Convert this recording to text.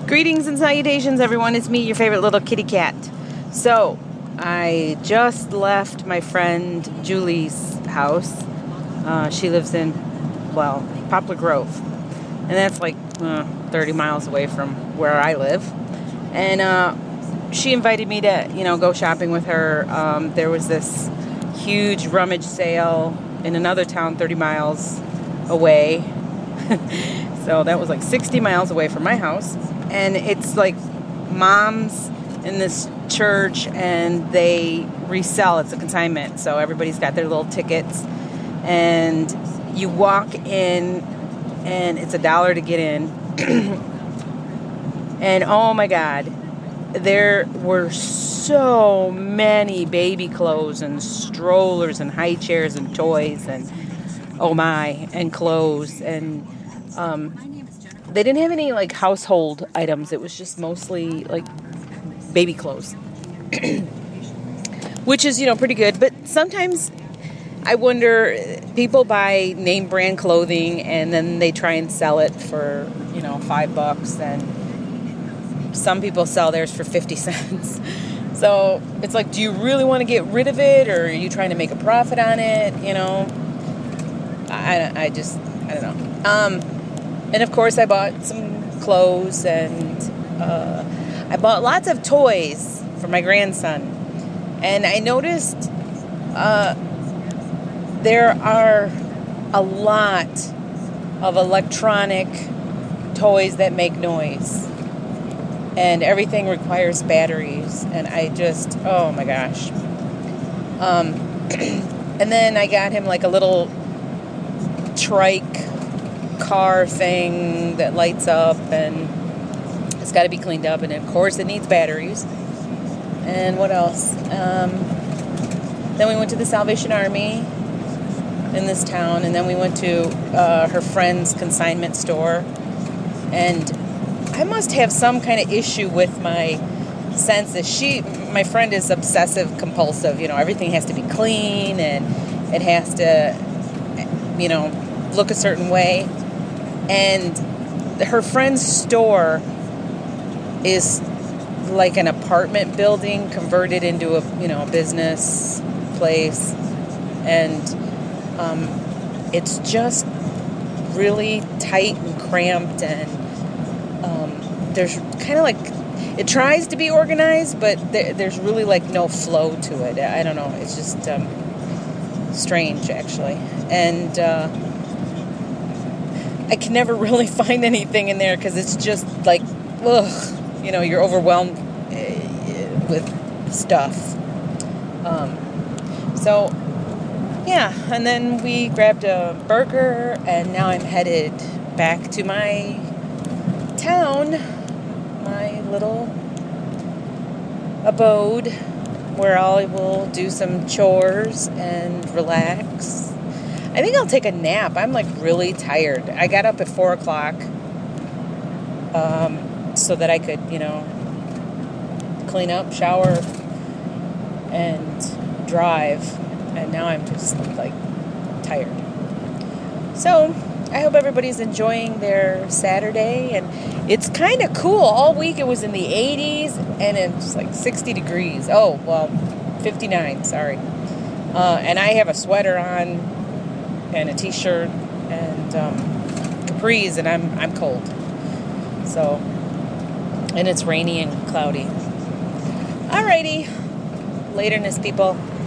Greetings and salutations, everyone. It's me, your favorite little kitty cat. So, I just left my friend Julie's house. She lives in, Poplar Grove. And that's like 30 miles away from where I live. And she invited me to, go shopping with her. There was this huge rummage sale in another town 30 miles away. So that was like 60 miles away from my house. And it's like moms in this church, and they resell. It's a consignment, so everybody's got their little tickets. And you walk in, and it's $1 to get in. And oh my God, there were so many baby clothes and strollers and high chairs and toys and and clothes. And they didn't have any like household items. It was just mostly like baby clothes, which is, pretty good. But sometimes I wonder, people buy name brand clothing and then they try and sell it for, $5, and some people sell theirs for 50 cents. So it's like, do you really want to get rid of it, or are you trying to make a profit on it? I don't know. And of course I bought some clothes, and I bought lots of toys for my grandson. And I noticed there are a lot of electronic toys that make noise. And everything requires batteries. And I just, oh my gosh. And then I got him like a little trike car thing that lights up, and it's got to be cleaned up, and of course it needs batteries. And what else? Then we went to the Salvation Army in this town, and then we went to her friend's consignment store. And I must have some kind of issue with my senses. My friend is obsessive compulsive. Everything has to be clean, and it has to, look a certain way. And her friend's store is like an apartment building converted into a business place. And it's just really tight and cramped, and there's kind of like, it tries to be organized, but there's really like no flow to it. I don't know. It's just strange, actually. And I can never really find anything in there because it's just like, you're overwhelmed with stuff. So, yeah. And then we grabbed a burger, and now I'm headed back to my town, my little abode, where I will do some chores and relax. I think I'll take a nap. I'm like really tired. I got up at 4 o'clock so that I could, clean up, shower, and drive. And now I'm just like tired. So I hope everybody's enjoying their Saturday. And it's kind of cool. All week it was in the 80s, and it's like 60 degrees. 59, sorry. And I have a sweater on and a t-shirt and capris, and I'm cold. So, and it's rainy and cloudy. Alrighty. Laterness, people.